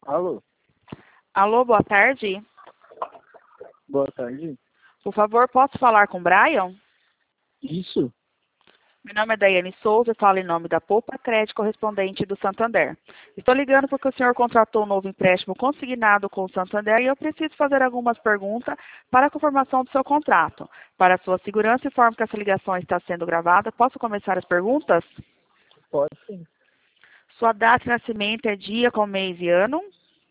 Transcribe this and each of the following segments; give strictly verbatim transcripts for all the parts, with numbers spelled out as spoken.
Alô, Alô, boa tarde. boa tarde. Por favor, posso falar com o Brian? Isso? Meu nome é Daiane Souza, falo em nome da Poupa Crédito correspondente do Santander. Estou ligando porque o senhor contratou um novo empréstimo consignado com o Santander e eu preciso fazer algumas perguntas para a confirmação do seu contrato. Para a sua segurança, informo que essa ligação está sendo gravada. Posso começar as perguntas? Pode sim. Sua data de nascimento é dia, com mês e ano?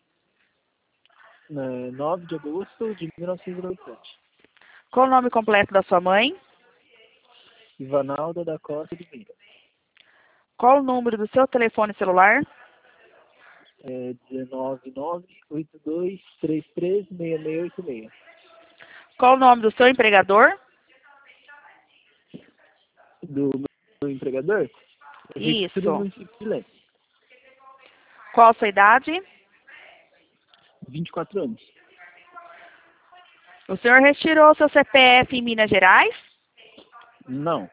É, nove de agosto de mil novecentos e noventa e sete. Qual o nome completo da sua mãe? Ivanalda da Costa de Vieira. Qual o número do seu telefone celular? É, dezenove nove oito dois três três seis seis oito seis. Qual o nome do seu empregador? Do meu empregador? Prefeitura do Isso. município de Leme. Qual a sua idade? vinte e quatro anos. O senhor retirou seu C P F em Minas Gerais? Não.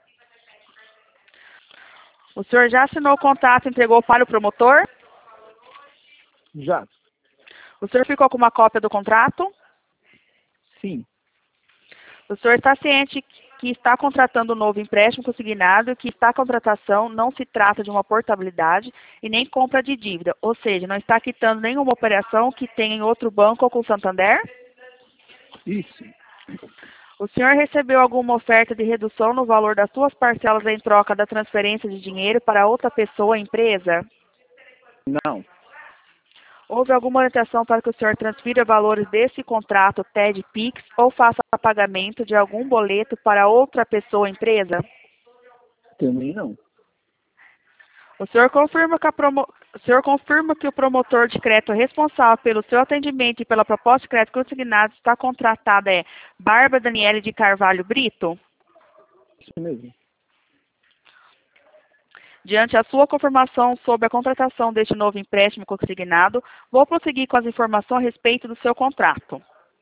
O senhor já assinou o contrato e entregou para o promotor? Já? O senhor ficou com uma cópia do contrato? Sim. O senhor está ciente que está contratando um novo empréstimo consignado e que está a contratação não se trata de uma portabilidade e nem compra de dívida, ou seja, não está quitando nenhuma operação que tenha em outro banco ou com o Santander? Isso. O senhor recebeu alguma oferta de redução no valor das suas parcelas em troca da transferência de dinheiro para outra pessoa ou empresa? Não. Houve alguma orientação para que o senhor transfira valores desse contrato T E D Pix ou faça pagamento de algum boleto para outra pessoa ou empresa? Também não. O senhor confirma que, a promo... o senhor confirma que o promotor de crédito responsável pelo seu atendimento e pela proposta de crédito consignado está contratada é Bárbara Daniele de Carvalho Brito? Isso mesmo. Diante da sua confirmação sobre a contratação deste novo empréstimo consignado, vou prosseguir com as informações a respeito do seu contrato.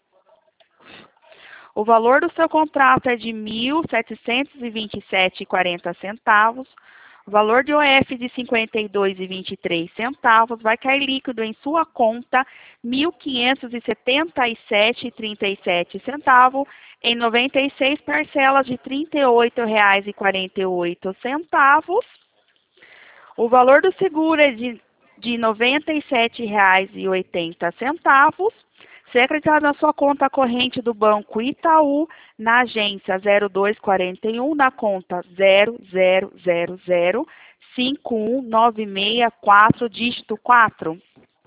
O valor do seu contrato é de mil setecentos e vinte e sete reais e quarenta centavos. O valor de O F de cinquenta e dois reais e vinte e três centavos. Vai cair líquido em sua conta mil quinhentos e setenta e sete reais e trinta e sete centavos em noventa e seis parcelas de trinta e oito reais e quarenta e oito centavos. O valor do seguro é de, de noventa e sete reais e oitenta centavos. Ser acreditado na sua conta corrente do Banco Itaú, na agência zero dois quatro um, na conta zero zero zero zero cinco um nove seis quatro, dígito quatro.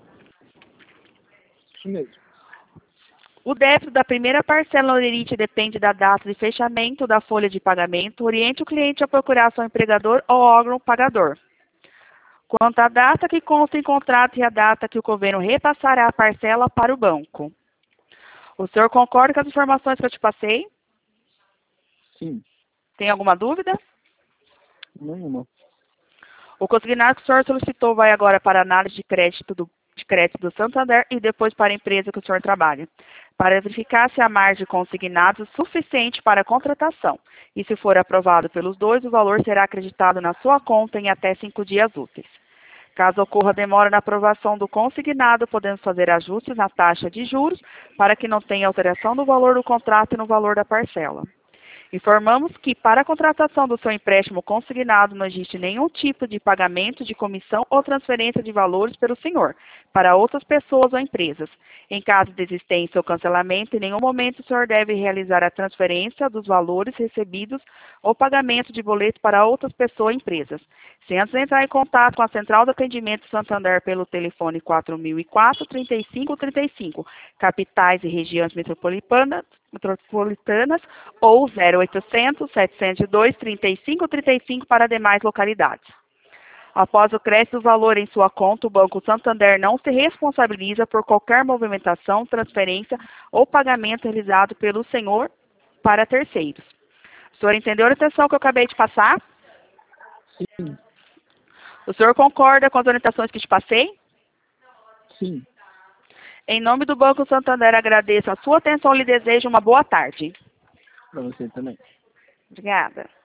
Isso mesmo. O débito da primeira parcela no limite depende da data de fechamento da folha de pagamento. Oriente o cliente a procurar seu empregador ou órgão pagador. Quanto à data que consta em contrato e a data que o governo repassará a parcela para o banco. O senhor concorda com as informações que eu te passei? Sim. Tem alguma dúvida? Nenhuma. O consignado que o senhor solicitou vai agora para a análise de crédito do, de crédito do Santander e depois para a empresa que o senhor trabalha, para verificar se a margem de consignados é suficiente para a contratação. E se for aprovado pelos dois, o valor será acreditado na sua conta em até cinco dias úteis. Caso ocorra demora na aprovação do consignado, podemos fazer ajustes na taxa de juros para que não tenha alteração no valor do contrato e no valor da parcela. Informamos que, para a contratação do seu empréstimo consignado, não existe nenhum tipo de pagamento de comissão ou transferência de valores pelo senhor, para outras pessoas ou empresas. Em caso de existência ou cancelamento, em nenhum momento o senhor deve realizar a transferência dos valores recebidos ou pagamento de boleto para outras pessoas ou empresas. Sem antes entrar em contato com a Central de Atendimento Santander pelo telefone quatro mil e quatro, trinta e cinco trinta e cinco, capitais e regiões metropolitanas, metropolitanas ou zero oitocentos, setecentos e dois, trinta e cinco trinta e cinco para demais localidades. Após o crédito do valor em sua conta, o Banco Santander não se responsabiliza por qualquer movimentação, transferência ou pagamento realizado pelo senhor para terceiros. O senhor entendeu a orientação que eu acabei de passar? Sim. O senhor concorda com as orientações que te passei? Sim. Em nome do Banco Santander, agradeço a sua atenção e lhe desejo uma boa tarde. Para você também. Obrigada.